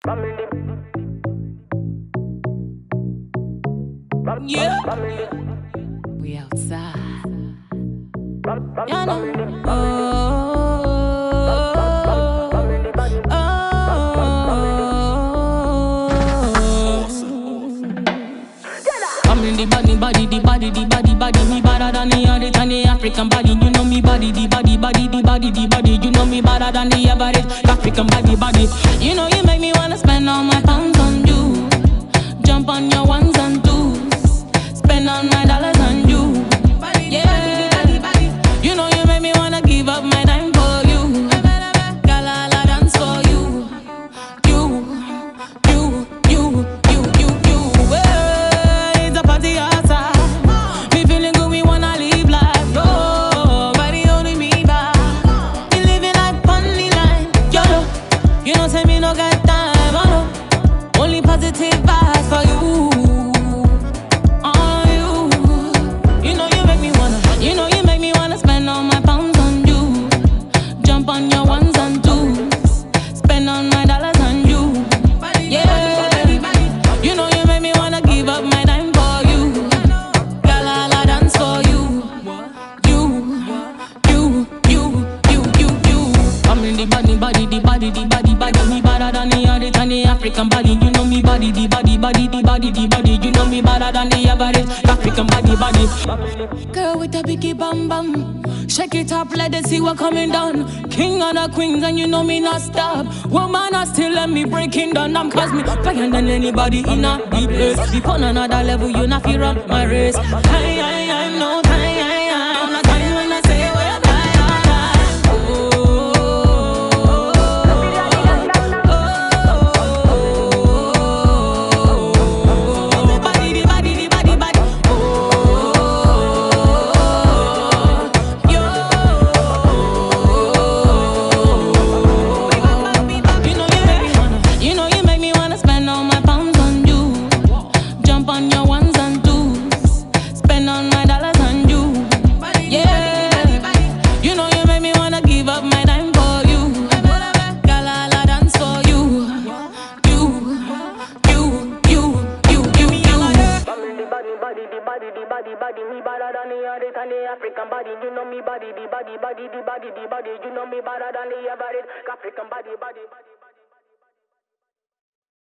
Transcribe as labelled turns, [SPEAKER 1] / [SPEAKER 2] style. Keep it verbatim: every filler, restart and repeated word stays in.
[SPEAKER 1] Yeah, we outside. You know. Oh, oh, I'm in the body, body, the body, the body, body. Me better than the other than the African body. You know me body, the body, body, the body, the body. You know me better than the average African body, body. You know you make me wanna spend all my pounds on you. Jump on your ones and twos. Spend all my dollars on you. Yeah. You know you make me wanna give up my time for you. Girl, I'll dance for you. You, you, you, you, you, you. Hey, it's a party outside. Me feeling good, we wanna live life. Oh, body only me back. Me living like funny line. Yo, you know, say me no got time. Oh no, only positive vibes for you. On you. You know you make me wanna. You know you make me wanna spend all my pounds on you. Jump on your ones and twos. Spend all my dollars on you. Yeah. You know you make me wanna give up my time for you. Girl, I'll dance for you. You, you, you, you, you, you. I'm in the body, body, the body, the body, body. Me better than the other than the African body. You know me body, the body, body, the body, the body. You know me better than the average African body, body. Girl with a biggie bam bam. Shake it up, let them see what coming down. King and the queens, and you know me not stop. Woman, I still let me breaking down. I'm cause me flying than anybody in a deep place. Be on another level, you not feel run my race. I, I, I, no time, I, I, I'm not time when I say where I'm on your ones and twos. Spend all my dollars on you. Yeah. You know you make me wanna give up my time for you. Girl, I'll dance for you. You, you, you, you, you, you.
[SPEAKER 2] The body, body, the body, the body, body. Me better than the other than the African body. You know me body, the body, body, the body, the body. You know me better than the average African body, body, body.